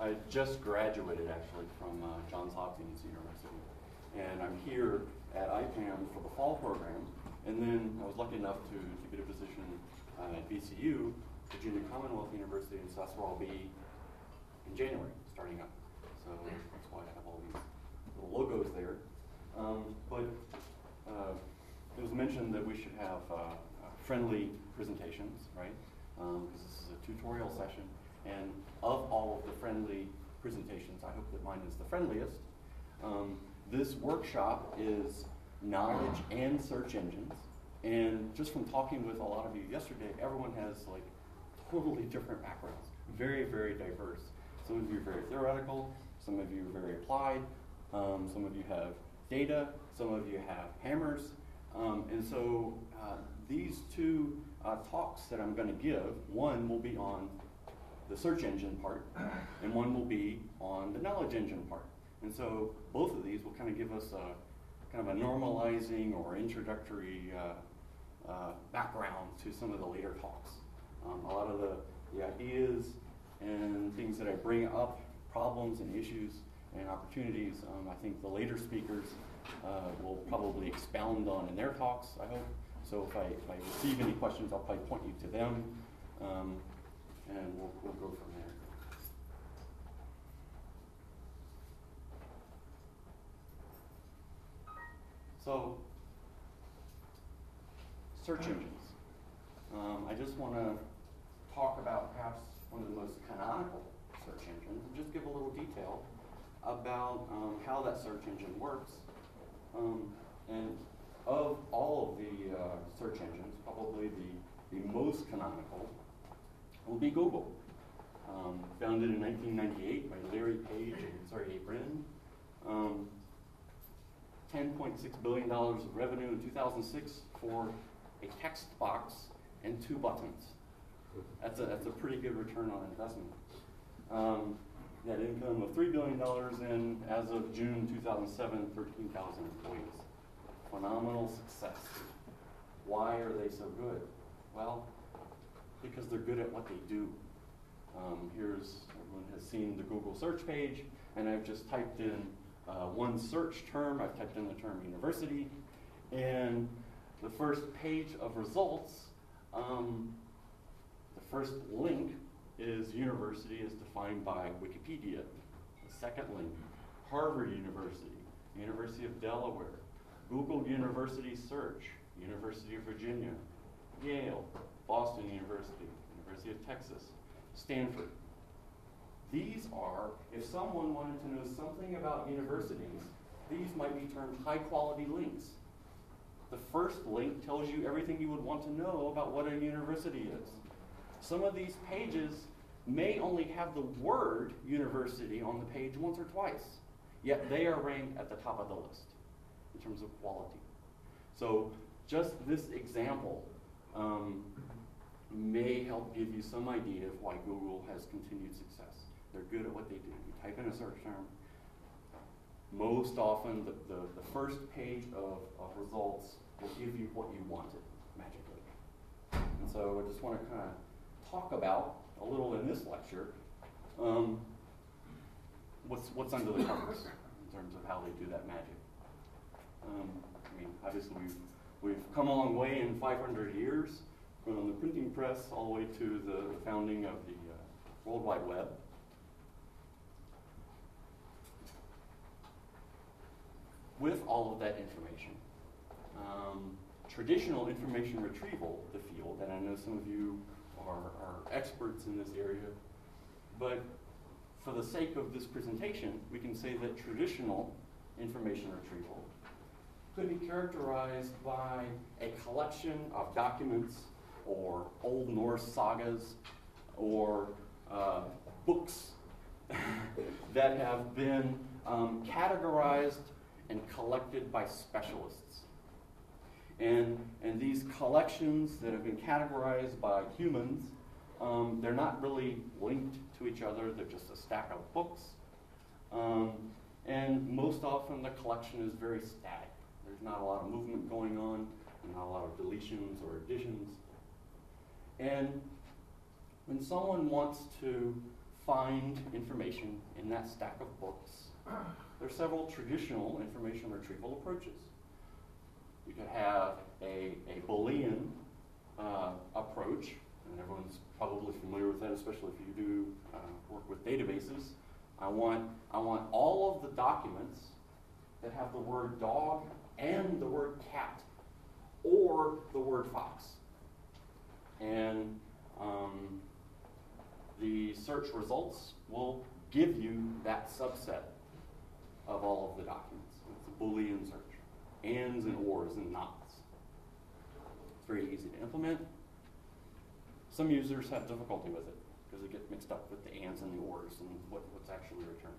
I just graduated actually from Johns Hopkins University, and I'm here at IPAM for the fall program, and then I was lucky enough to get a position at VCU, Virginia Commonwealth University, and so that's where I'll be in January, starting up. So that's why I have all these little logos there. But it was mentioned that we should have friendly presentations, right? Because this is a tutorial session, and of all of the friendly presentations, I hope that mine is the friendliest. This workshop is knowledge and search engines, and just from talking with a lot of you yesterday, everyone has like totally different backgrounds, very, very diverse. Some of you are very theoretical, some of you are very applied, some of you have data, some of you have hammers, and so these two talks that I'm going to give, one will be on the search engine part, and one will be on the knowledge engine part. And so both of these will kind of give us a kind of a normalizing or introductory background to some of the later talks. A lot of the ideas and things that I bring up, problems and issues and opportunities, I think the later speakers will probably expound on in their talks, I hope. So if I receive any questions, I'll probably point you to them, and we'll go from there. So, search engines. I just want to talk about perhaps one of the most canonical search engines and just give a little detail about how that search engine works. And of all of the search engines, probably the most canonical will be Google. Founded in 1998 by Larry Page and Sergey Brin. $10.6 billion of revenue in 2006 for a text box and 2 buttons. That's a pretty good return on investment. Net income of $3 billion, and as of June 2007, 13,000 employees. Phenomenal success. Why are they so good? Well, because they're good at what they do. Everyone has seen the Google search page, and I've just typed in one search term. I've typed in the term university, and the first page of results, the first link is university as defined by Wikipedia. The second link, Harvard University, University of Delaware, Google University Search, University of Virginia, Yale, Boston University, University of Texas, Stanford. These are, if someone wanted to know something about universities, these might be termed high-quality links. The first link tells you everything you would want to know about what a university is. Some of these pages may only have the word university on the page once or twice, yet they are ranked at the top of the list in terms of quality. So just this example may help give you some idea of why Google has continued success. They're good at what they do. You type in a search term. Most often, the first page of results will give you what you wanted magically. And so I just want to kind of talk about a little in this lecture what's under the covers in terms of how they do that magic. I mean, obviously we've come a long way in 500 years from the printing press all the way to the founding of the World Wide Web. With all of that information, traditional information retrieval, the field, and I know some of you are experts in this area, but for the sake of this presentation, we can say that traditional information retrieval could be characterized by a collection of documents or Old Norse sagas or books that have been categorized and collected by specialists. And these collections that have been categorized by humans, they're not really linked to each other. They're just a stack of books. And most often the collection is very static. There's not a lot of movement going on, not a lot of deletions or additions. And when someone wants to find information in that stack of books, there are several traditional information retrieval approaches. You could have a Boolean approach, and everyone's probably familiar with that, especially if you do work with databases. I want all of the documents that have the word dog and the word cat or the word fox. And the search results will give you that subset of all of the documents. It's a Boolean search. Ands and ors and nots. It's very easy to implement. Some users have difficulty with it because they get mixed up with the ands and the ors and what's actually returned.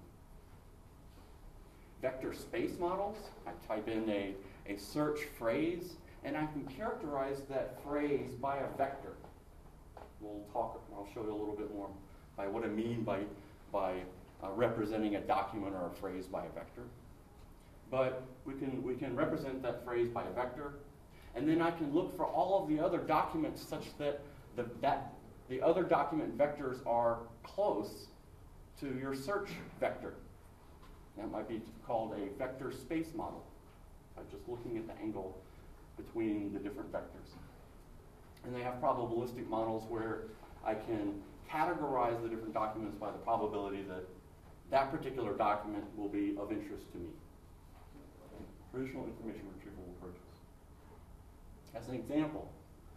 Vector space models, I type in a search phrase and I can characterize that phrase by a vector. I'll show you a little bit more by what I mean by representing a document or a phrase by a vector. But we can represent that phrase by a vector, and then I can look for all of the other documents such that the other document vectors are close to your search vector. That might be called a vector space model, by just looking at the angle between the different vectors. And they have probabilistic models where I can categorize the different documents by the probability that that particular document will be of interest to me. Traditional information retrieval approaches. As an example,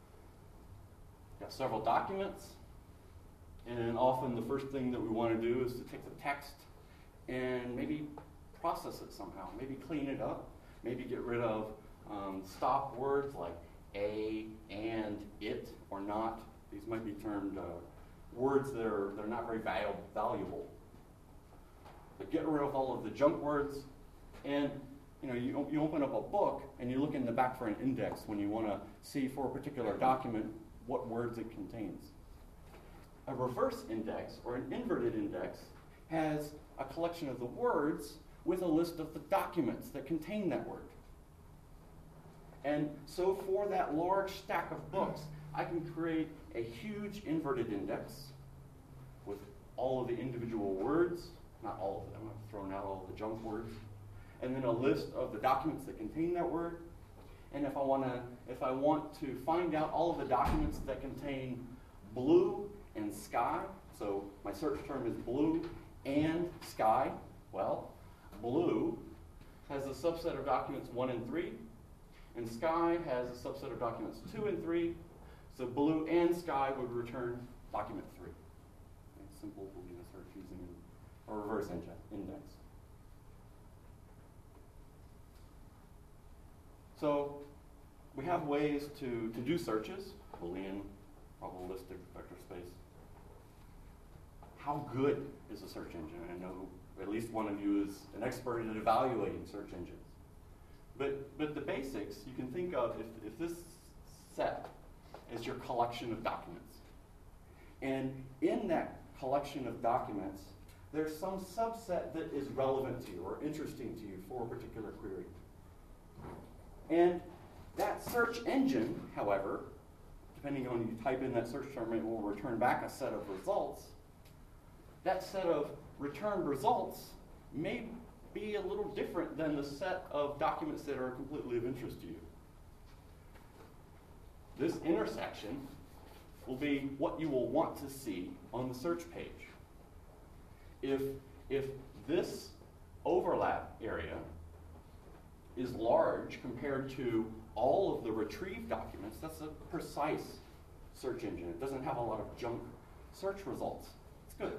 you have several documents, and often the first thing that we want to do is to take the text and maybe process it somehow, maybe clean it up, maybe get rid of stop words like a, and, it, or not. These might be termed words that they're not very valuable. But get rid of all of the junk words, and you open up a book and you look in the back for an index when you want to see for a particular document what words it contains. A reverse index or an inverted index has a collection of the words with a list of the documents that contain that word. And so for that large stack of books, I can create a huge inverted index with all of the individual words, not all of them, I've thrown out all of the junk words, and then a list of the documents that contain that word. And if I want to find out all of the documents that contain blue and sky, so my search term is blue and sky, well, blue has a subset of documents 1 and 3, and sky has a subset of documents 2 and 3, so blue and sky would return document 3. A simple Boolean search using a reverse index. So we have ways to do searches, Boolean, probabilistic, vector space. How good is a search engine? I know at least one of you is an expert at evaluating search engines. But the basics, you can think of if this set is your collection of documents. And in that collection of documents, there's some subset that is relevant to you or interesting to you for a particular query. And that search engine, however, depending on you type in that search term, it will return back a set of results. That set of returned results may be a little different than the set of documents that are completely of interest to you. This intersection will be what you will want to see on the search page. If this overlap area is large compared to all of the retrieved documents, that's a precise search engine. It doesn't have a lot of junk search results. It's good.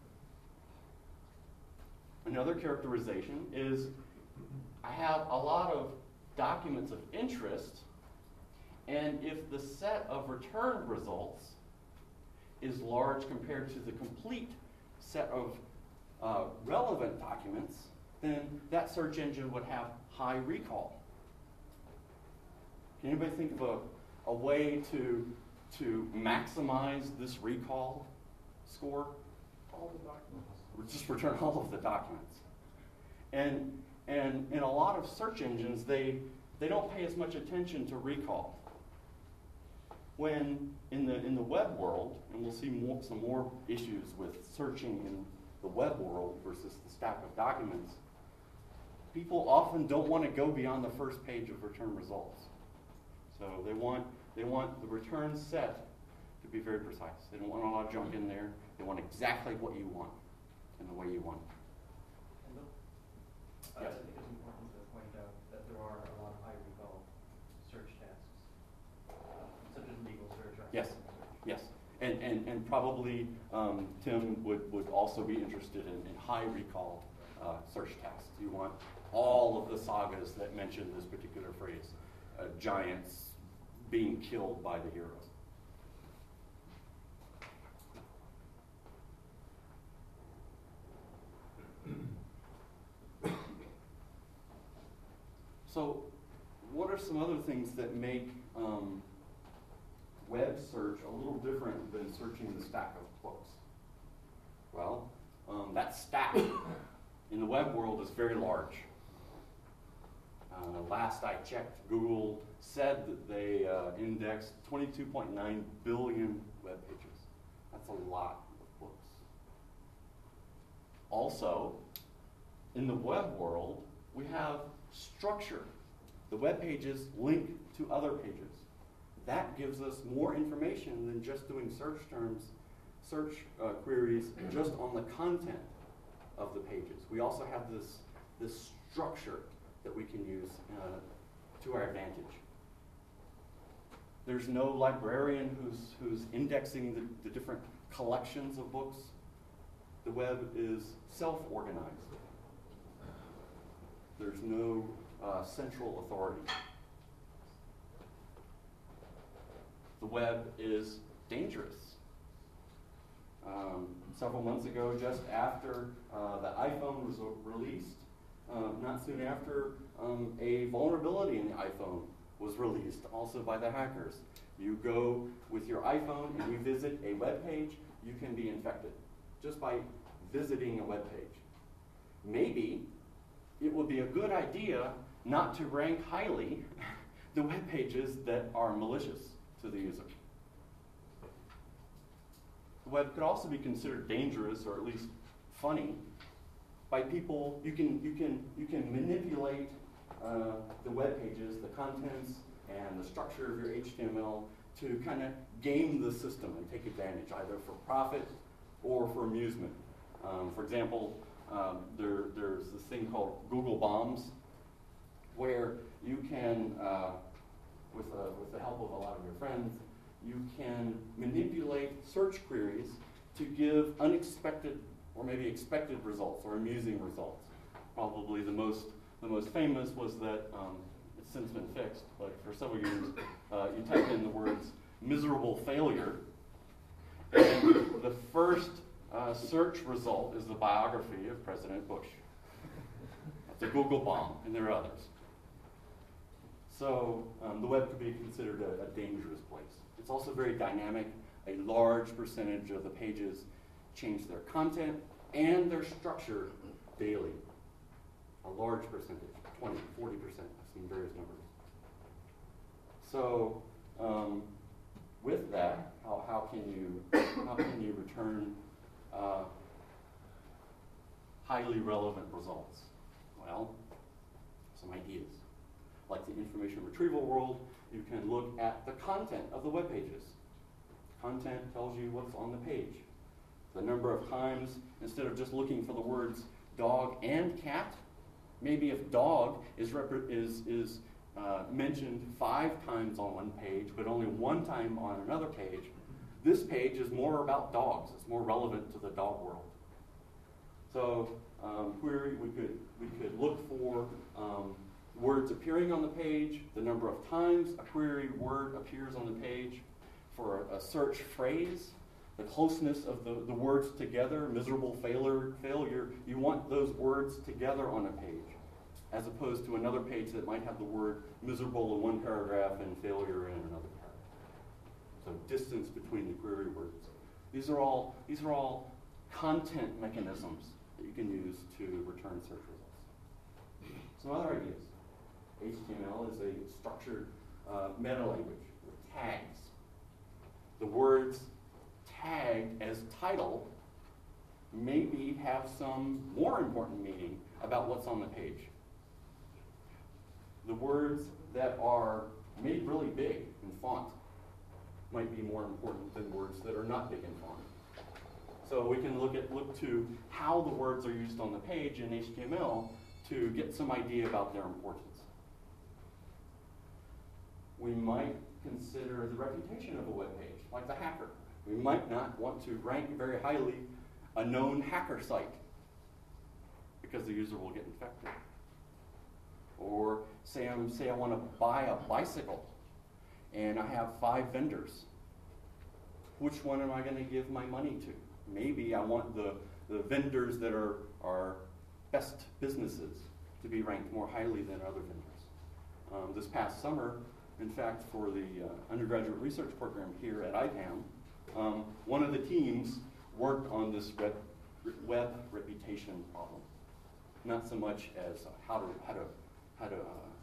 Another characterization is I have a lot of documents of interest, and if the set of returned results is large compared to the complete set of relevant documents, then that search engine would have high recall. Can anybody think of a way to maximize this recall score? All the documents. Just return all of the documents. And in a lot of search engines, they don't pay as much attention to recall. when in the web world, and we'll see some more issues with searching in the web world versus the stack of documents, people often don't want to go beyond the first page of return results. So they want the return set to be very precise. They don't want a lot of junk in there. They want exactly what you want and the way you want it. I think it's important to point out that there are a lot of high recall search tasks, such as legal search or Yes, search. yes. And probably Tim would also be interested in high recall search tasks. You want all of the sagas that mention this particular phrase, giants being killed by the heroes. So what are some other things that make web search a little different than searching the stack of books? Well, that stack in the web world is very large. Last I checked, Google said that they indexed 22.9 billion web pages. That's a lot of books. Also, in the web world, we have structure. The web pages link to other pages. That gives us more information than just doing search queries just on the content of the pages. We also have this structure that we can use to our advantage. There's no librarian who's indexing the different collections of books. The web is self-organized. There's no central authority. The web is dangerous. Several months ago, just after the iPhone was released, not soon after, a vulnerability in the iPhone was released, also by the hackers. You go with your iPhone and you visit a web page, you can be infected just by visiting a web page. Maybe it would be a good idea not to rank highly the web pages that are malicious to the user. The web could also be considered dangerous, or at least funny, by people. You can manipulate the web pages, the contents, and the structure of your HTML to kind of game the system and take advantage, either for profit or for amusement. For example, there's this thing called Google Bombs, where you can, with the help of a lot of your friends, you can manipulate search queries to give unexpected or maybe expected results or amusing results. Probably the most famous was that, it's since been fixed, but for several years, you type in the words miserable failure, and the first search result is the biography of President Bush. That's a Google bomb, and there are others. So the web could be considered a dangerous place. It's also very dynamic. A large percentage of the pages change their content and their structure daily. A large percentage, 20, 40%. I've seen various numbers. So with that, how can you return highly relevant results? Well, some ideas. Like the information retrieval world, you can look at the content of the web pages. Content tells you what's on the page. The number of times, instead of just looking for the words dog and cat, maybe if dog is mentioned 5 times on one page, but only 1 time on another page, this page is more about dogs. It's more relevant to the dog world. So query, we could look for words appearing on the page, the number of times a query word appears on the page. For a search phrase, the closeness of the words together, miserable failure, you want those words together on a page, as opposed to another page that might have the word miserable in one paragraph and failure in another paragraph. So distance between the query words. These are all content mechanisms that you can use to return search results. Some other ideas. HTML is a structured meta language with tags. the words tagged as title maybe have some more important meaning about what's on the page. The words that are made really big in font might be more important than words that are not big in font. So we can look to how the words are used on the page in HTML to get some idea about their importance. We might consider the reputation of a web page, like the hacker. We might not want to rank very highly a known hacker site because the user will get infected. Or say I want to buy a bicycle and I have 5 vendors. Which one am I going to give my money to? Maybe I want the vendors that are best businesses to be ranked more highly than other vendors. This past summer, in fact, for the undergraduate research program here at IPAM, one of the teams worked on this web reputation problem. Not so much as how to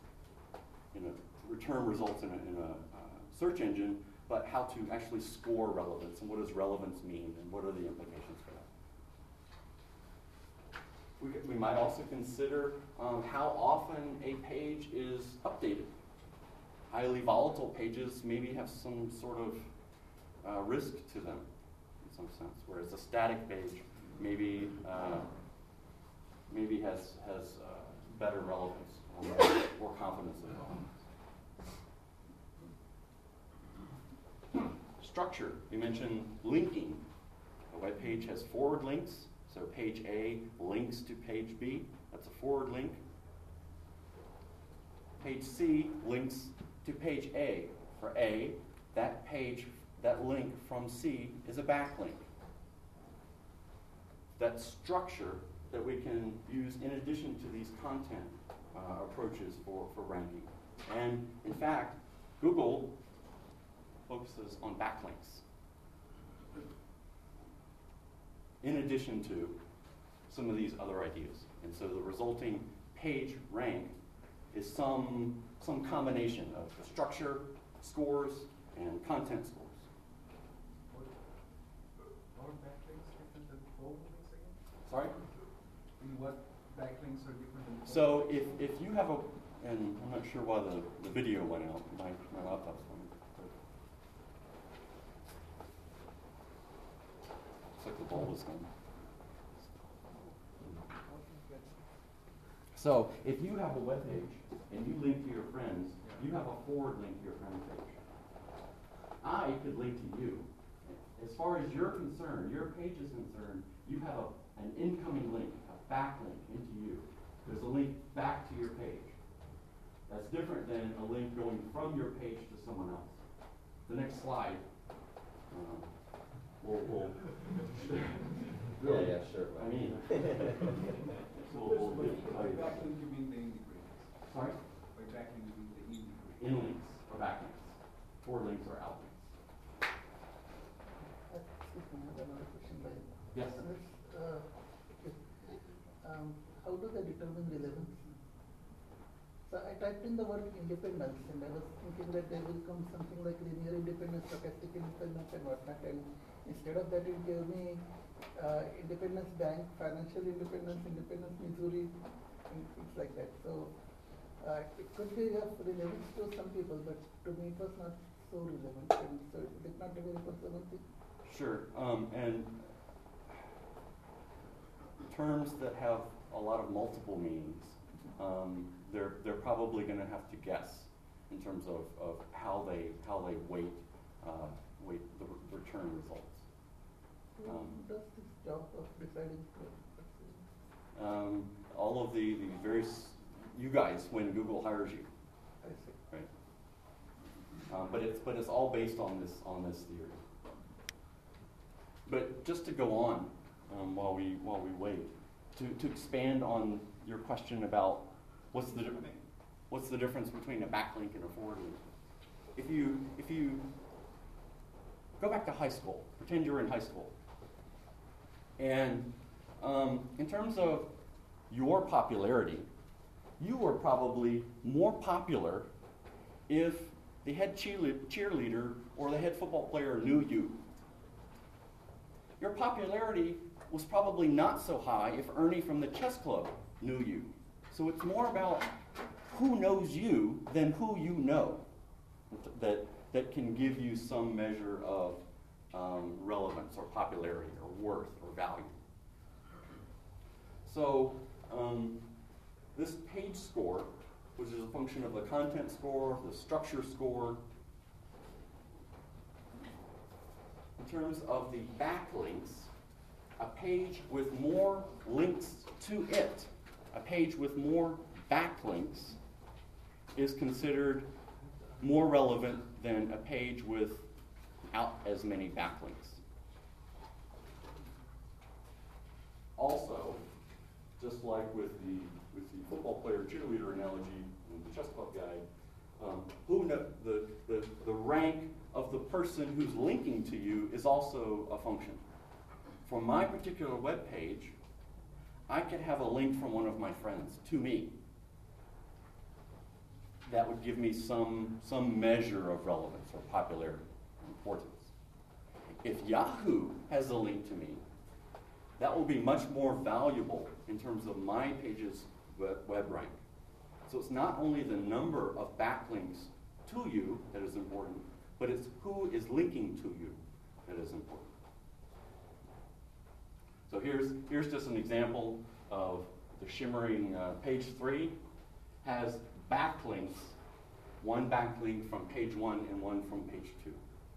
return results in a search engine, but how to actually score relevance and what does relevance mean and what are the implications for that. We might also consider how often a page is updated. Highly volatile pages maybe have some sort of risk to them in some sense, whereas a static page maybe has better relevance or confidence in relevance. Structure. You mentioned linking. A web page has forward links, so page A links to page B. That's a forward link. Page C links to page A. For A, that link from C is a backlink. That structure that we can use in addition to these content approaches for ranking. And in fact, Google focuses on backlinks in addition to some of these other ideas. And so the resulting page rank is some combination of the structure, scores, and content scores. Are backlinks different than forward links again? Sorry? What backlinks are different than forward So links? if you have and I'm not sure why the video went out, my laptop's on. Looks like the ball was gone. So if you have a web page and you link to your friends, you have a forward link to your friend's page. I could link to you. As far as you're concerned, your page is concerned, you have an incoming link, a backlink into you. There's a link back to your page. That's different than a link going from your page to someone else. The next slide will Yeah, sure. I mean, By backlink you mean the indicators. Sorry? By backlink you mean the indicators. In links or backlinks. Forward links or outlinks. Excuse me, I have another question. Yes. How do they determine relevance? So I typed in the word independence and I was thinking that there will come something like linear independence, stochastic independence and whatnot, and instead of that it gave me Independence Bank, financial independence, Independence Missouri, and things like that. So it could be of relevance to some people, but to me it was not so relevant, and so it did not really put something. Sure. And terms that have a lot of multiple meanings, they're probably going to have to guess in terms of how they weight the return results. Who does this job of deciding? All of the various you guys when Google hires you, I see. right? But it's all based on this theory. But just to go on while we wait, to expand on your question about what's the difference between a backlink and a forward link. If you go back to high school, pretend you're in high school, and in terms of your popularity, you were probably more popular if the head cheerleader or the head football player knew you. Your popularity was probably not so high if Ernie from the chess club knew you. So it's more about who knows you than who you know that can give you some measure of relevance or popularity or worth or value. So this page score, which is a function of the content score, the structure score, in terms of the backlinks, a page with more links to it, a page with more backlinks is considered more relevant than a page without as many backlinks. Also, just like with the football player cheerleader analogy and the chess club guy, the rank of the person who's linking to you is also a function. For my particular web page, I could have a link from one of my friends to me. That would give me some measure of relevance or popularity, importance. If Yahoo has a link to me, that will be much more valuable in terms of my page's web rank. So it's not only the number of backlinks to you that is important, but it's who is linking to you that is important. So here's just an example of the shimmering page 3 has backlinks, one backlink from page 1 and one from page 2.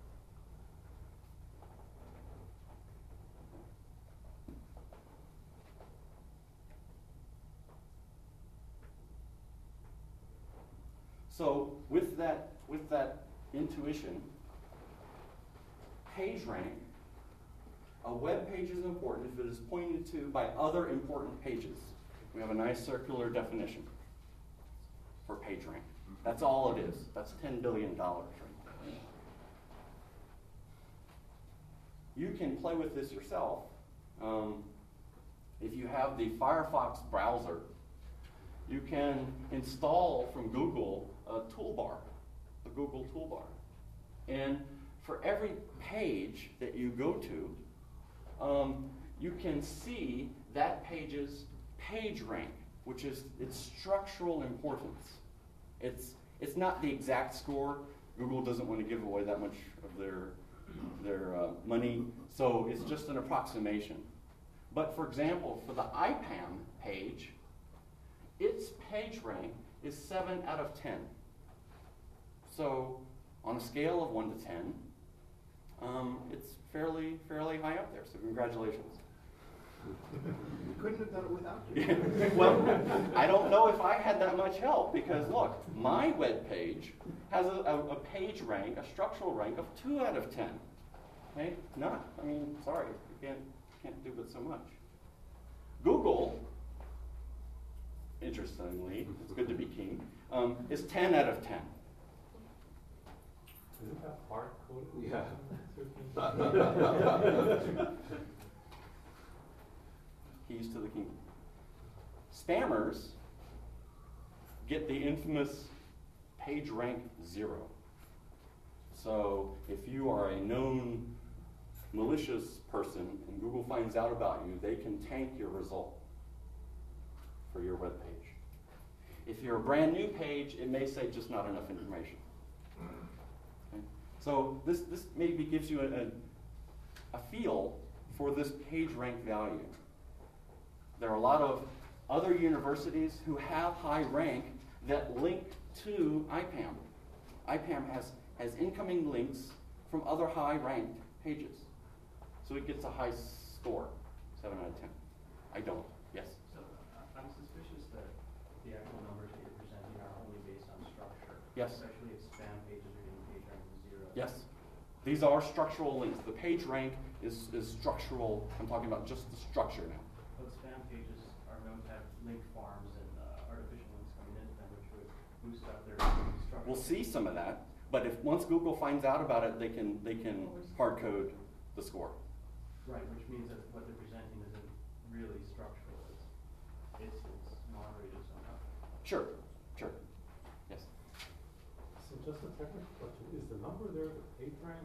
So with that intuition, PageRank, a web page is important if it is pointed to by other important pages. We have a nice circular definition for PageRank. That's all it is. That's $10 billion right there. You can play with this yourself. If you have the Firefox browser, you can install from Google a toolbar, a Google toolbar. And for every page that you go to, you can see that page's page rank, which is its structural importance. It's not the exact score. Google doesn't want to give away that much of their money, so it's just an approximation. But for example, for the IPAM page, its page rank is 7 out of 10. So on a scale of 1 to 10, it's fairly high up there, so congratulations. You couldn't have done it without you. Well, I don't know if I had that much help, because look, my web page has a page rank, a structural rank of 2 out of 10. Okay? Sorry, you can't do but so much. Google, interestingly, it's good to be king, is 10 out of 10. Isn't that hard coded? Yeah. Keys to the kingdom. Spammers get the infamous page rank 0. So if you are a known malicious person and Google finds out about you, they can tank your result for your web page. If you're a brand new page, it may say just not enough information. Okay? So this maybe gives you a feel for this page rank value. There are a lot of other universities who have high rank that link to IPAM. IPAM has incoming links from other high ranked pages. So it gets a high score, 7 out of 10. I don't. Yes? So I'm suspicious that the actual numbers that you're presenting are only based on structure. Yes. Especially if spam pages are getting page rank 0. Yes. These are structural links. The page rank is structural. I'm talking about just the structure now. But spam pages are known to have link farms and artificial links coming into them, which would boost up their structure. We'll see some of that, but if once Google finds out about it, they can hard code the score. Right, which means that what they're presenting isn't really structural. It's moderated somehow. Sure. Yes. So just a technical question, is the number there the page rank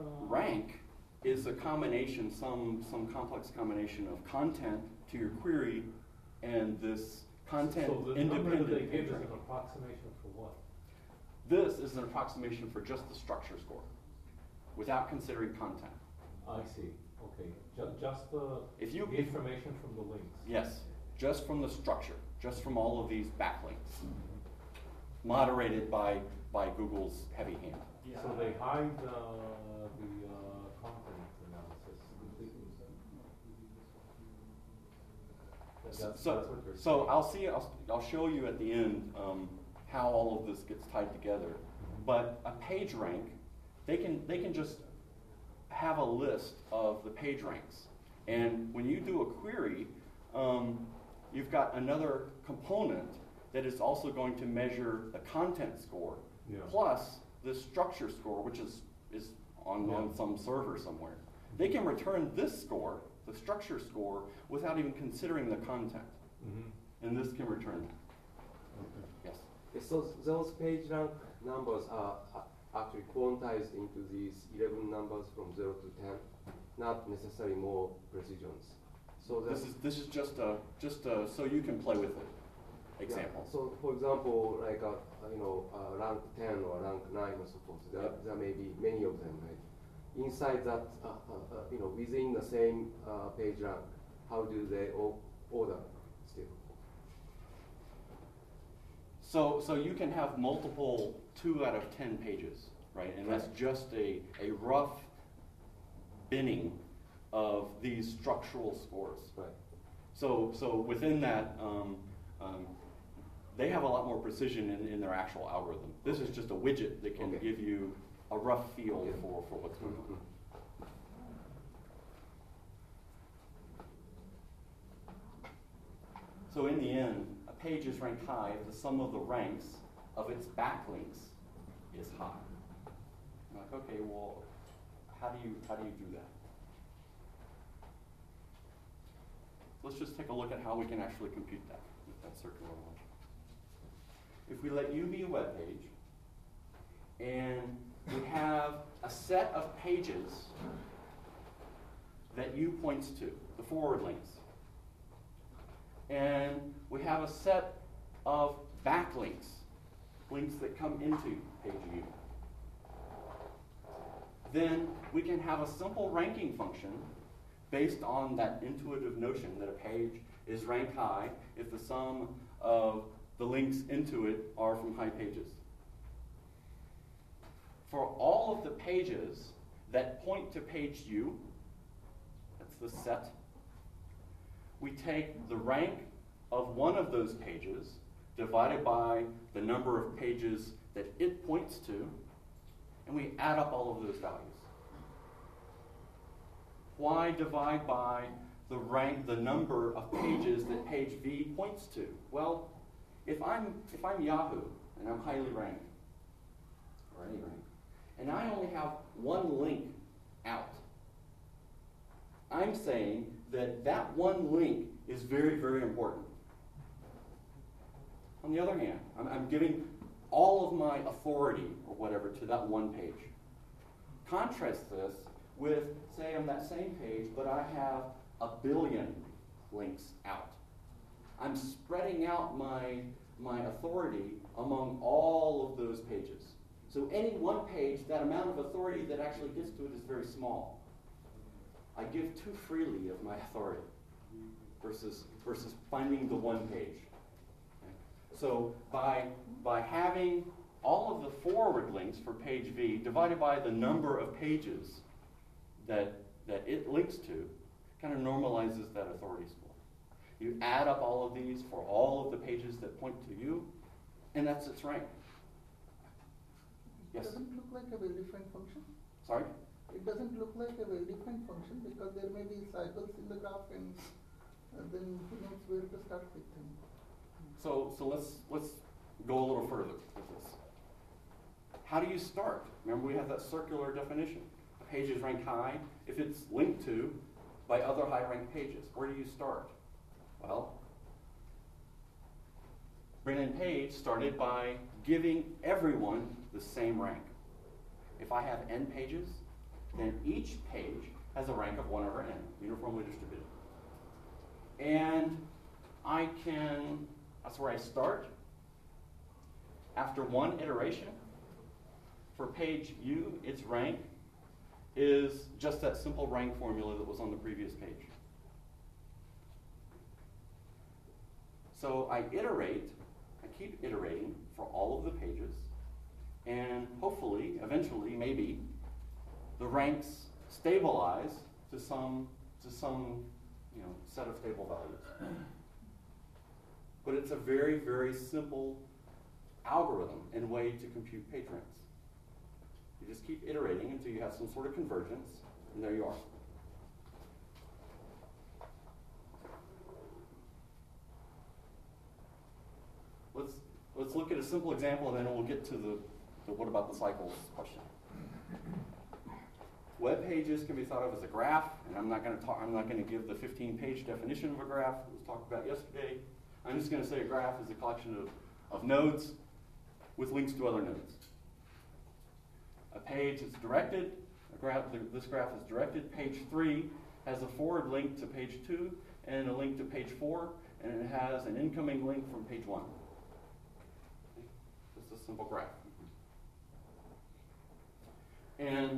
rank is a combination, some complex combination of content to your query and this content So the number independent that they page give is rank. an approximation for what? This is an approximation for just the structure score, without considering content. I see, okay, just the If you- the information from the links. Yes, just from the structure, just from all of these backlinks, moderated by Google's heavy hand. Yeah. So they hide the content analysis completely. That's what you're saying. I'll show you at the end how all of this gets tied together. But a page rank, they can just have a list of the page ranks, and when you do a query, you've got another component that is also going to measure the content score Yeah. plus the structure score, which is on Yeah. some server somewhere. They can return this score, the structure score, without even considering the content. Mhm. And this can return that. Okay. Yes. So those page rank numbers are actually quantized into these 11 numbers from 0 to 10, not necessarily more precisions. So that This is just a so you can play with it example. Yeah. So for example, like rank 10 or rank 9 or so forth, there may be many of them, right? Inside that, within the same page rank, how do they order still? So you can have multiple 2 out of 10 pages, right? And that's just a rough binning of these structural scores. Right. So within that, they have a lot more precision in their actual algorithm. This is just a widget that can Okay. give you a rough feel Okay. for what's going on. So in the end, a page is ranked high if the sum of the ranks of its backlinks is high. I'm like, okay, well, how do you do that? Let's just take a look at how we can actually compute that with that circular logic. If we let U be a web page, and we have a set of pages that U points to, the forward links, and we have a set of backlinks, links that come into page U, then we can have a simple ranking function based on that intuitive notion that a page is ranked high if the sum of the links into it are from high pages. For all of the pages that point to page U, that's the set, we take the rank of one of those pages divided by the number of pages that it points to, and we add up all of those values. Why divide by the number of pages that page V points to? Well, if I'm Yahoo and I'm highly ranked, or any rank, and I only have one link out, I'm saying that that one link is very, very important. On the other hand, I'm giving all of my authority or whatever to that one page. Contrast this with, say, on that same page, but I have 1 billion links out. I'm spreading out my authority among all of those pages. So any one page, that amount of authority that actually gets to it is very small. I give too freely of my authority versus finding the one page. Okay? So by having all of the forward links for page V divided by the number of pages that it links to, kind of normalizes that authority score. You add up all of these for all of the pages that point to you, and that's its rank. It Yes? doesn't look like a very different function. Sorry? It doesn't look like a very different function because there may be cycles in the graph, and then who knows where to start with. So let's go a little further with this. How do you start? Remember, we have that circular definition. A page is ranked high if it's linked to by other high-ranked pages. Where do you start? Well, Brennan Page started by giving everyone the same rank. If I have n pages, then each page has a rank of 1 over n, uniformly distributed. And that's where I start. After one iteration, for page U, its rank is just that simple rank formula that was on the previous page. So I keep iterating for all of the pages, and hopefully, eventually, maybe, the ranks stabilize to some set of stable values. But it's a very, very simple algorithm and way to compute page ranks. You just keep iterating until you have some sort of convergence, and there you are. Let's look at a simple example, and then we'll get to the what about the cycles question. Web pages can be thought of as a graph, and I'm not going to give the 15-page definition of a graph that was talked about yesterday. I'm just going to say a graph is a collection of nodes with links to other nodes. A page is directed. This graph is directed. Page 3 has a forward link to page 2 and a link to page 4, and it has an incoming link from page 1. Just a simple graph. And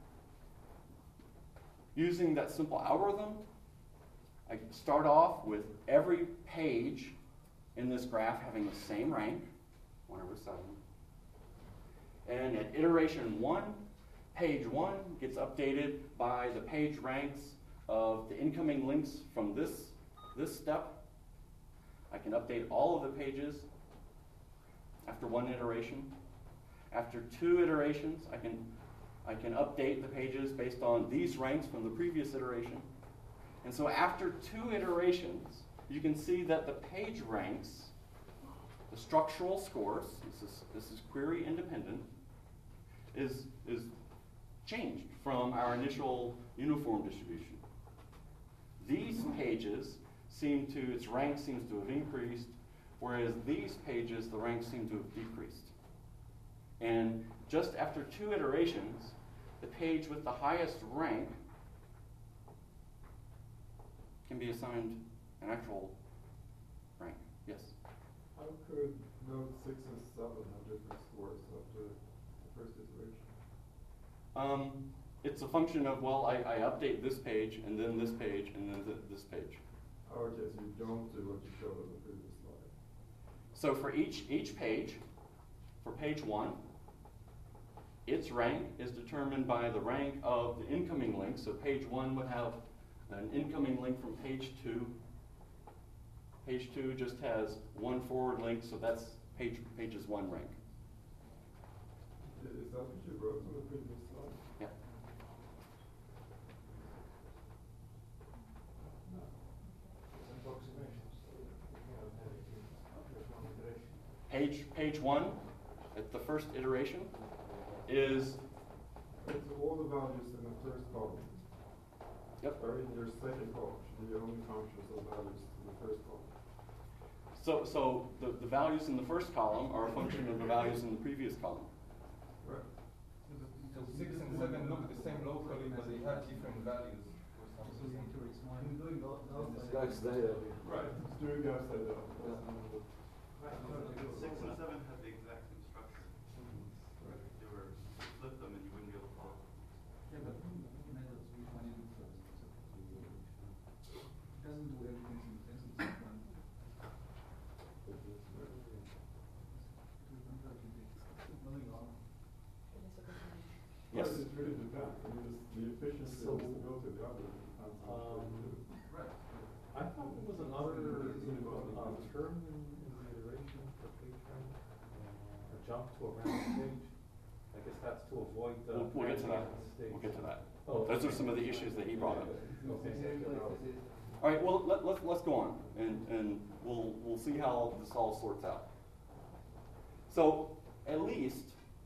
using that simple algorithm, I start off with every page in this graph having the same rank, 1 over 7. And at iteration 1, page 1 gets updated by the page ranks of the incoming links from this step. I can update all of the pages after 1 iteration. After 2 iterations, I can update the pages based on these ranks from the previous iteration. And so after 2 iterations, you can see that the page ranks, the structural scores, this is query independent, is changed from our initial uniform distribution. These pages its rank seems to have increased, whereas these pages, the ranks seem to have decreased. And just after 2 iterations, the page with the highest rank can be assigned an actual rank. Yes? How could node 6 and 7 have different scores after the first iteration? It's a function of, well, I update this page, and then this page, and then this page. Oh, okay, so you don't do what you showed on the previous slide. So for each page, for page 1, its rank is determined by the rank of the incoming link. So page 1 would have an incoming link from page 2. Page 2 just has 1 forward link, so that's page's 1 rank. Is that what you wrote on the previous slide? Yeah. Page 1 at the first iteration is It's all the values in the first column. Yep. Or in your second column, should be only functions of values in the first column. so the values in the first column are a function of the values in the previous columm. Right. So 6 and 7 look the same locally, but they have different values for some reason. Gauss data. Right. It's doing Gauss data. 6 and 7 have the exact same structure. Right. If you were to flip them, and you wouldn't be able to follow. Yeah, but methods, which one you do first? It doesn't do everything simultaneously. Yes. Well, it really depends. I mean, the efficiency So, and the stability of the algorithm depends on what you do. Right. I thought there was another term in the iteration for page rank, a jump to a random page. I guess that's to avoid the. We'll get to that. mistakes. We'll get to that. Oh, Those are okay. some of the issues that he brought up. Okay. All right. Well, let's go on, and we'll see how this all sorts out. So at least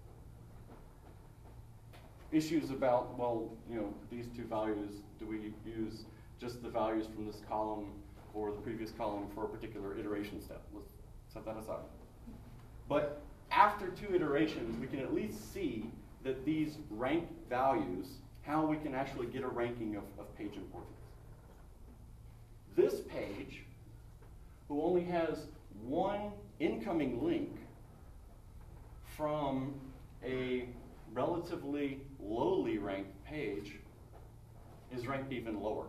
issues about, well, these 2 values, do we use just the values from this column or the previous column for a particular iteration step? Let's set that aside. But after 2 iterations, we can at least see that these rank values how we can actually get a ranking of page importance. This page, who only has one incoming link from a relatively lowly ranked page, is ranked even lower.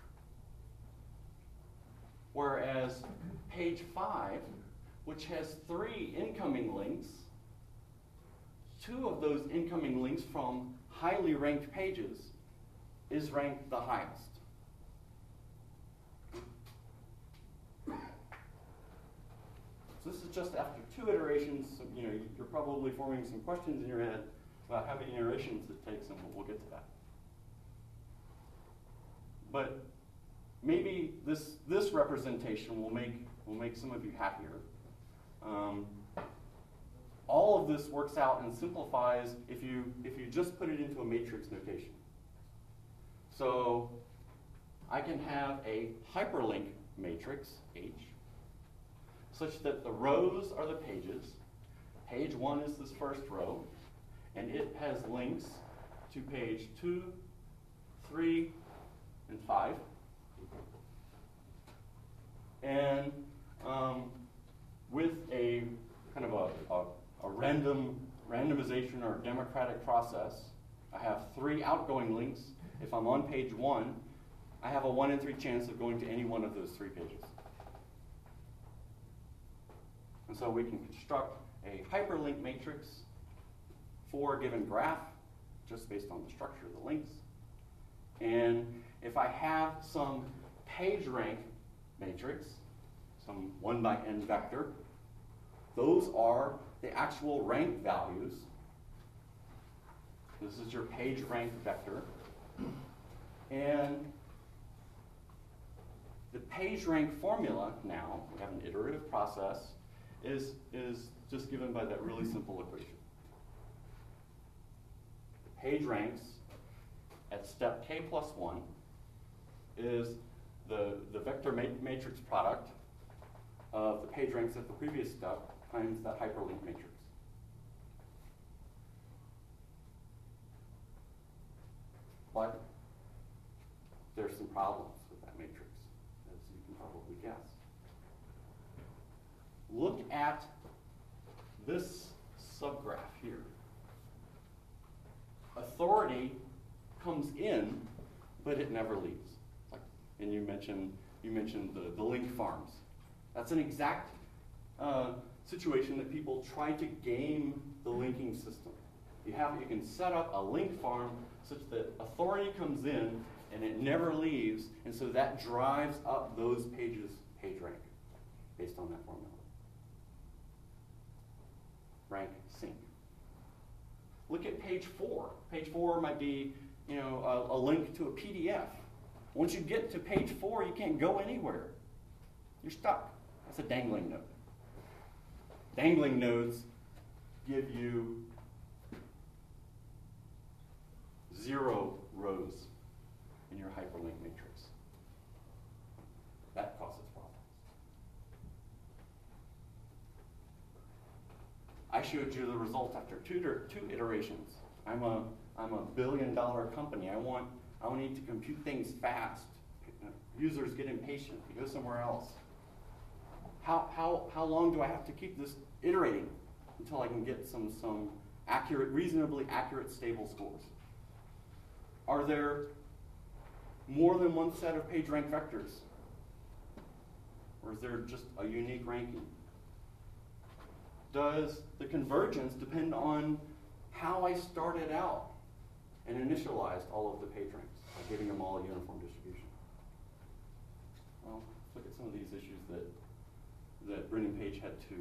Whereas page 5, which has 3 incoming links, 2 of those incoming links from highly ranked pages is ranked the highest. So this is just after 2 iterations. So, you're probably forming some questions in your head about how many iterations it takes, and we'll get to that. But maybe this representation will make some of you happier. All of this works out and simplifies if you just put it into a matrix notation. So I can have a hyperlink matrix, H, such that the rows are the pages. Page 1 is this first row, and it has links to page 2, 3, and 5. And with a kind of a randomization or democratic process, I have 3 outgoing links. If I'm on page 1, I have a 1 in 3 chance of going to any one of those 3 pages. And so we can construct a hyperlink matrix for a given graph, just based on the structure of the links. And if I have some page rank matrix, some 1 by n vector, those are the actual rank values. This is your page rank vector. And the page rank formula now, we have an iterative process, is just given by that really simple equation. The page ranks at step k plus 1 is the vector matrix product of the page ranks at the previous step times that hyperlink matrix. But there's some problems with that matrix, as you can probably guess. Look at this subgraph here. Authority comes in, but it never leaves. And you mentioned the link farms. That's an exact situation that people try to game the linking system. You can set up a link farm such that authority comes in and it never leaves, and so that drives up those pages' page rank based on that formula. Rank sync. Look at page 4. Page 4 might be, a link to a PDF. Once you get to page 4, you can't go anywhere. You're stuck. That's a dangling node. Dangling nodes give you 0 rows in your hyperlink matrix. That causes problems. I showed you the result after two iterations. I'm a billion-dollar company. I need to compute things fast. Users get impatient. They go somewhere else. How long do I have to keep this iterating until I can get some accurate, reasonably accurate, stable scores? Are there more than one set of page rank vectors? Or is there just a unique ranking? Does the convergence depend on how I started out and initialized all of the page ranks by giving them all a uniform distribution? Well, let's look at some of these issues that Brin and Page had to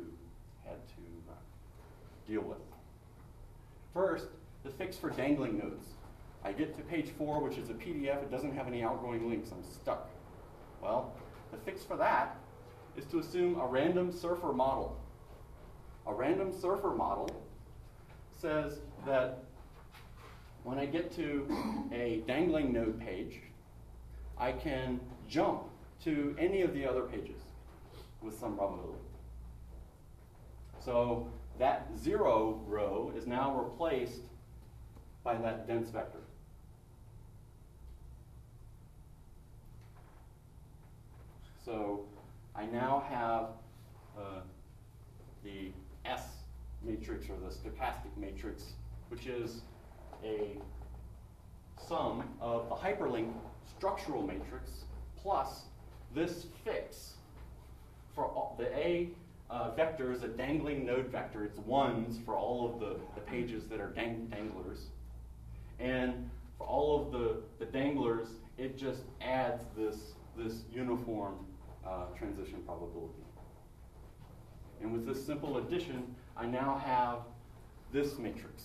deal with. First, the fix for dangling nodes. I get to page 4, which is a PDF. It doesn't have any outgoing links. I'm stuck. Well, the fix for that is to assume a random surfer model. A random surfer model says that when I get to a dangling node page, I can jump to any of the other pages with some probability. So that 0 row is now replaced by that dense vector. So I now have the S matrix, or the stochastic matrix, which is a sum of the hyperlink structural matrix plus this fix. For all, the A vector is a dangling node vector. It's ones for all of the pages that are danglers. And for all of the danglers, it just adds this uniform transition probability. And with this simple addition, I now have this matrix.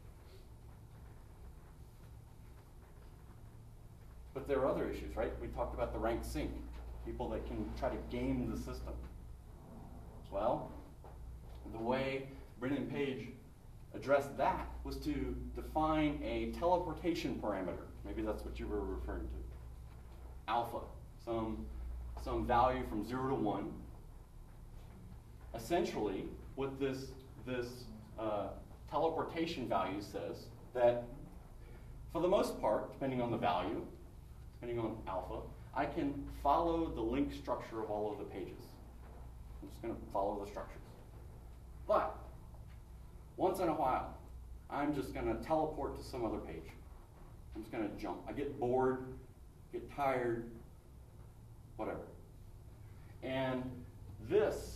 But there are other issues, right? We talked about the rank sink, people that can try to game the system. Well, the way Brennan Page addressed that was to define a teleportation parameter. Maybe that's what you were referring to. Alpha, some value from 0 to 1. Essentially, what this teleportation value says that, for the most part, depending on the value, depending on alpha, I can follow the link structure of all of the pages. I'm just going to follow the structures. But once in a while, I'm just going to teleport to some other page. I'm just going to jump. I get bored, get tired, whatever. And this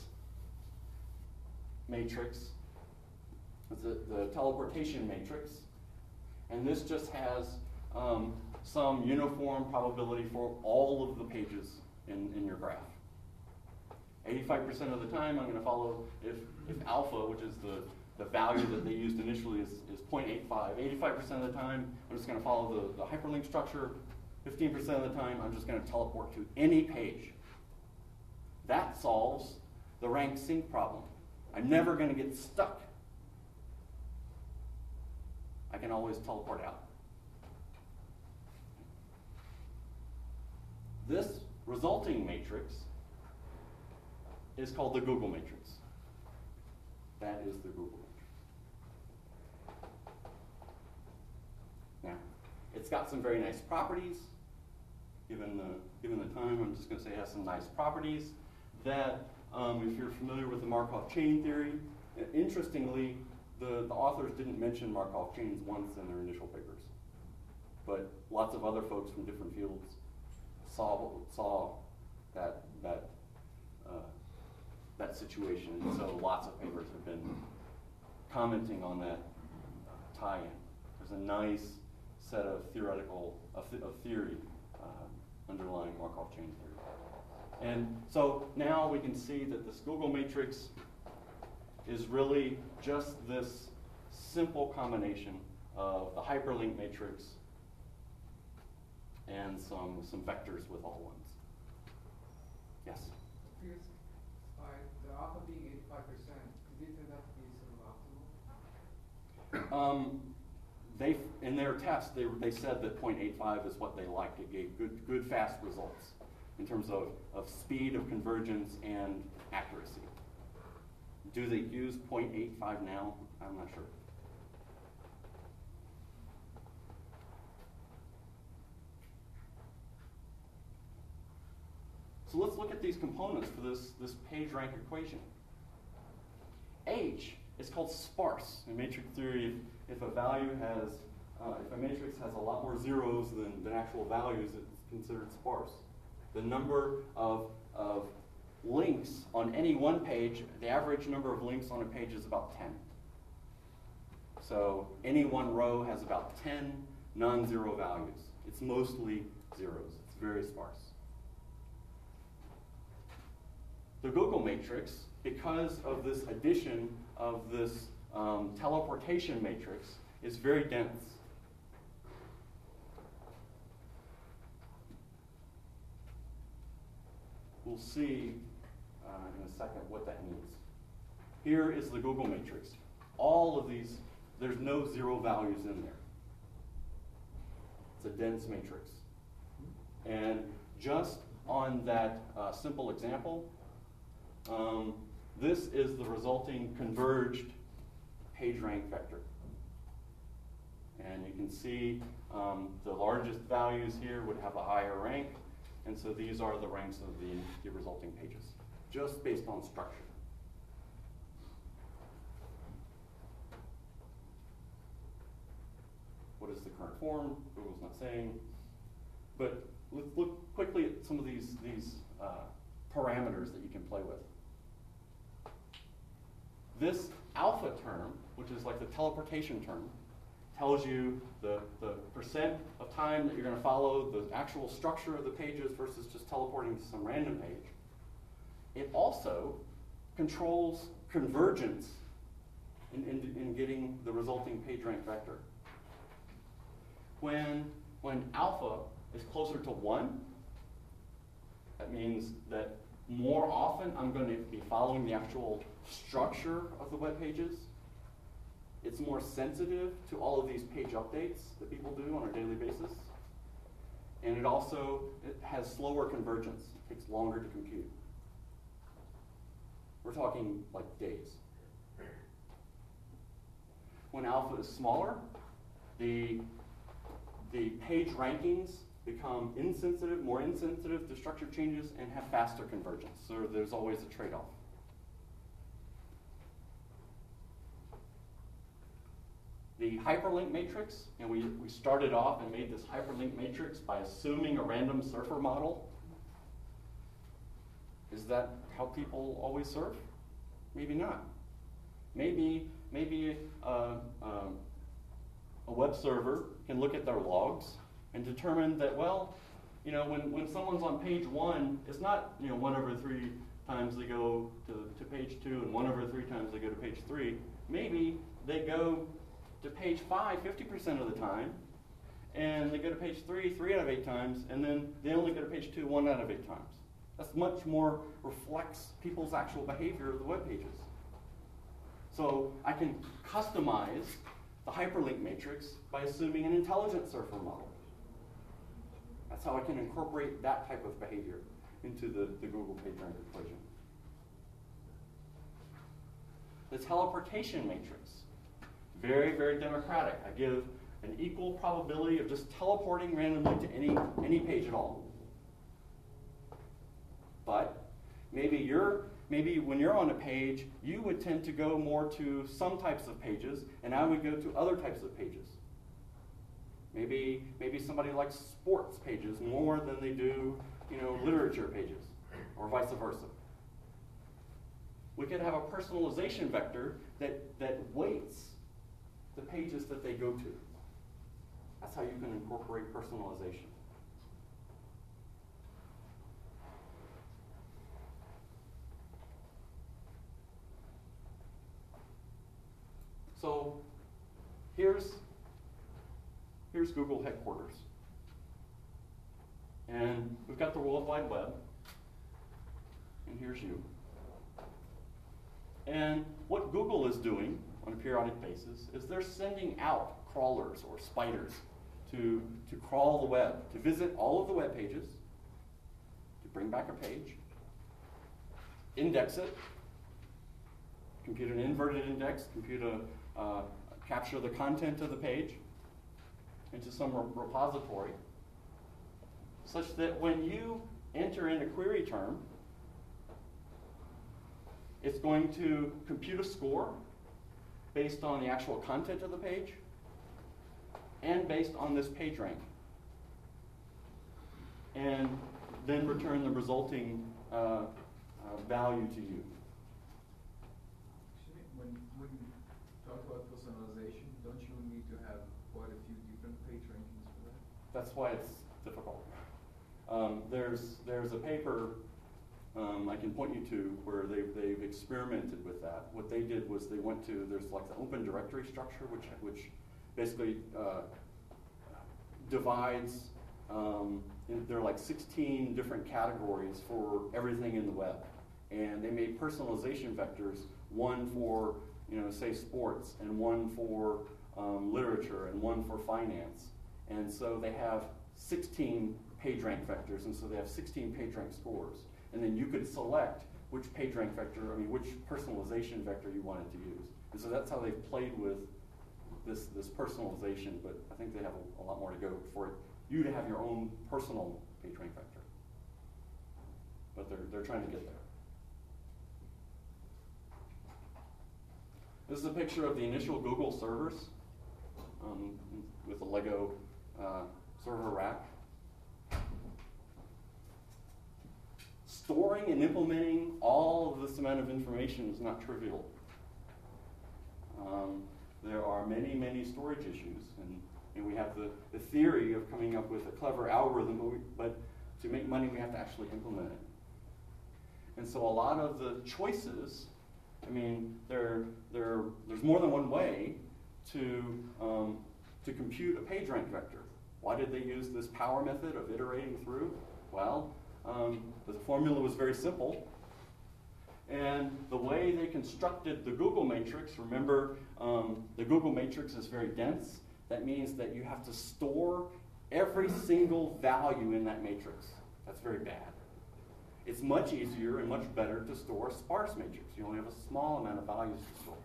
matrix is the teleportation matrix, and this just has some uniform probability for all of the pages in your graph. 85% of the time, I'm going to follow, if alpha, which is the value that they used initially, is 0.85. 85% of the time, I'm just going to follow the hyperlink structure. 15% of the time, I'm just going to teleport to any page. That solves the rank sync problem. I'm never going to get stuck. I can always teleport out. This resulting matrix is called the Google matrix. That is the Google matrix. Now, it's got some very nice properties. Given the time, I'm just going to say it has some nice properties that, if you're familiar with the Markov chain theory, interestingly, the authors didn't mention Markov chains once in their initial papers, but lots of other folks from different fields saw that situation, and so lots of papers have been commenting on that tie-in. There's a nice set of theory underlying Markov chain theory. And so now we can see that this Google matrix is really just this simple combination of the hyperlink matrix and some vectors with all ones. Yes? Because the alpha being 85%, did it turn out to be sort of optimal? In their test, they said that 0.85 is what they liked. It gave good fast results in terms of speed of convergence and accuracy. Do they use 0.85 now? I'm not sure. So let's look at these components for this PageRank equation. H is called sparse. In matrix theory, if a matrix has a lot more zeros than actual values, it's considered sparse. The number of links on any one page, the average number of links on a page is about 10. So any one row has about 10 non-zero values. It's mostly zeros. It's very sparse. The Google matrix, because of this addition of this teleportation matrix, is very dense. We'll see in a second what that means. Here is the Google matrix. All of these, there's no zero values in there. It's a dense matrix. And just on that simple example, this is the resulting converged PageRank vector. And you can see the largest values here would have a higher rank, And so these are the ranks of the resulting pages, just based on structure. What is the current form? Google's not saying. But let's look quickly at some of these parameters that you can play with. This alpha term, which is like the teleportation term, tells you the percent of time that you're going to follow the actual structure of the pages versus just teleporting to some random page. It also controls convergence in getting the resulting PageRank vector. When alpha is closer to 1, that means that more often I'm going to be following the actual structure of the web pages. It's more sensitive to all of these page updates that people do on a daily basis. And it has slower convergence. It takes longer to compute. We're talking like days. When alpha is smaller, the page rankings become more insensitive to structure changes and have faster convergence. So there's always a trade-off. The hyperlink matrix, and we started off and made this hyperlink matrix by assuming a random surfer model. Is that how people always surf? Maybe not. Maybe a web server can look at their logs and determine that, well, when someone's on page 1, it's not 1 over 3 times they go to page 2 and 1 over 3 times they go to page 3. Maybe they go to page 5 50% of the time, and they go to page 3 out of 8 times, and then they only go to page 2 1 out of 8 times. That's much more reflects people's actual behavior of the web pages. So I can customize the hyperlink matrix by assuming an intelligent surfer model. That's how I can incorporate that type of behavior into the Google PageRank equation. The teleportation matrix, very, very democratic. I give an equal probability of just teleporting randomly to any page at all. But maybe when you're on a page, you would tend to go more to some types of pages, and I would go to other types of pages. Maybe somebody likes sports pages more than they do, literature pages, or vice versa. We could have a personalization vector that weights the pages that they go to. That's how you can incorporate personalization. So here's Google headquarters. And we've got the World Wide Web. And here's you. And what Google is doing on a periodic basis is they're sending out crawlers or spiders to crawl the web, to visit all of the web pages, to bring back a page, index it, compute an inverted index, capture the content of the page into some repository, such that when you enter in a query term, it's going to compute a score based on the actual content of the page and based on this page rank, and then return the resulting value to you. When you talk about personalization, don't you need to have quite a few different page rankings for that? That's why it's difficult. There's a paper I can point you to where they've experimented with that. What they did was they went to, there's like the open directory structure, which basically divides, there are like 16 different categories for everything in the web. And they made personalization vectors, one for, say sports, and one for literature, and one for finance. And so they have 16 PageRank vectors, and so they have 16 PageRank scores. And then you could select which PageRank vector, which personalization vector you wanted to use. And so that's how they've played with this personalization, but I think they have a lot more to go for you to have your own personal PageRank vector. but they're trying to get there. This is a picture of the initial Google servers with a Lego server rack. Storing and implementing all of this amount of information is not trivial. There are many, many storage issues, and we have the theory of coming up with a clever algorithm, but to make money we have to actually implement it. And so a lot of the choices, I mean, there's more than one way to compute a PageRank vector. Why did they use this power method of iterating through? Well, the formula was very simple. And the way they constructed the Google matrix, remember, the Google matrix is very dense. That means that you have to store every single value in that matrix. That's very bad. It's much easier and much better to store a sparse matrix. You only have a small amount of values to store.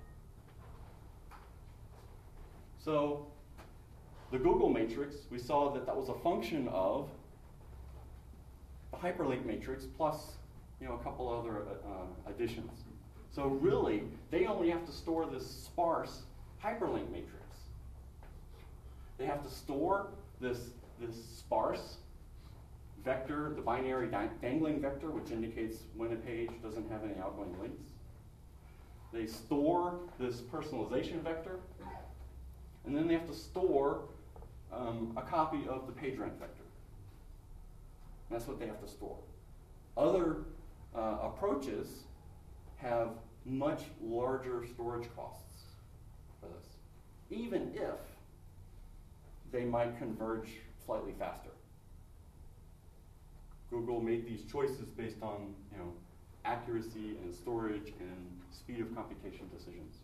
So the Google matrix, we saw that that was a function of the hyperlink matrix plus a couple other additions. So really, they only have to store this sparse hyperlink matrix. They have to store this sparse vector, the binary dangling vector, which indicates when a page doesn't have any outgoing links. They store this personalization vector, and then they have to store a copy of the PageRank vector. And that's what they have to store. Other approaches have much larger storage costs for this, even if they might converge slightly faster. Google made these choices based on accuracy and storage and speed of computation decisions.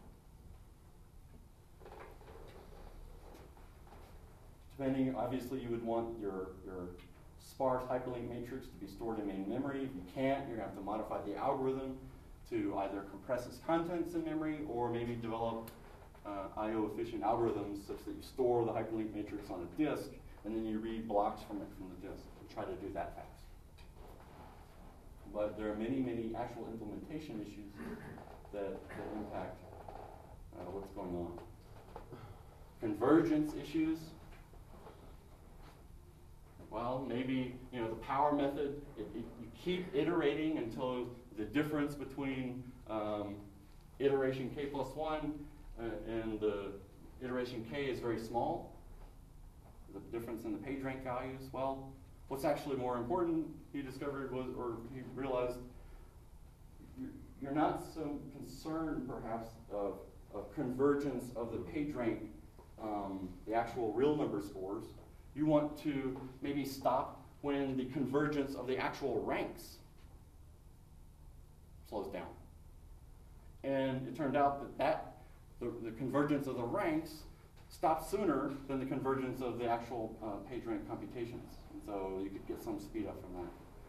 Depending, obviously, you would want your sparse hyperlink matrix to be stored in main memory. If you can't, you're going to have to modify the algorithm to either compress its contents in memory or maybe develop I/O efficient algorithms such that you store the hyperlink matrix on a disk and then you read blocks from it from the disk and try to do that fast. But there are many, many actual implementation issues that impact what's going on. Convergence issues. Well, maybe the power method, you keep iterating until the difference between iteration k plus 1 and the iteration k is very small. The difference in the PageRank values. Well, what's actually more important, he discovered or he realized, you're not so concerned perhaps of convergence of the PageRank, the actual real number scores. You want to maybe stop when the convergence of the actual ranks slows down. And it turned out that the convergence of the ranks stopped sooner than the convergence of the actual PageRank computations. And so you could get some speed up from that.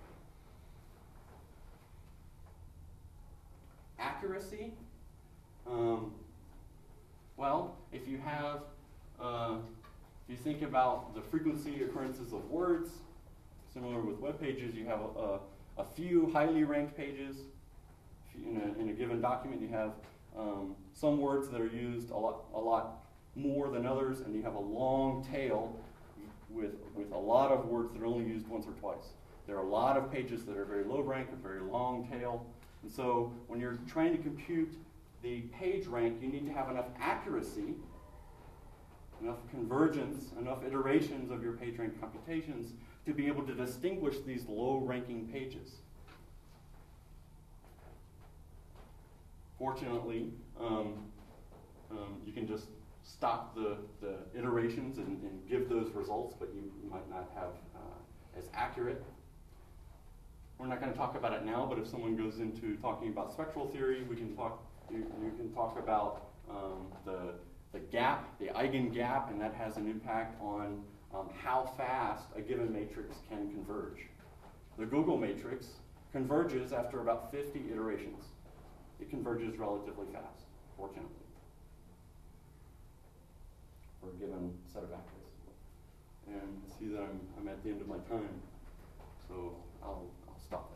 Accuracy. Well, if you have, if you think about the frequency occurrences of words, similar with web pages, you have a few highly ranked pages. In a given document, you have some words that are used a lot more than others, and you have a long tail with a lot of words that are only used once or twice. There are a lot of pages that are very low rank and very long tail. And so when you're trying to compute the page rank, you need to have enough accuracy, enough convergence, enough iterations of your PageRank computations to be able to distinguish these low-ranking pages. Fortunately, you can just stop the iterations and give those results, but you might not have as accurate. We're not going to talk about it now, but if someone goes into talking about spectral theory, we can talk. You can talk about the gap, the eigengap, and that has an impact on how fast a given matrix can converge. The Google matrix converges after about 50 iterations. It converges relatively fast, fortunately, for a given set of accuracy. And I see that I'm at the end of my time, so I'll stop there.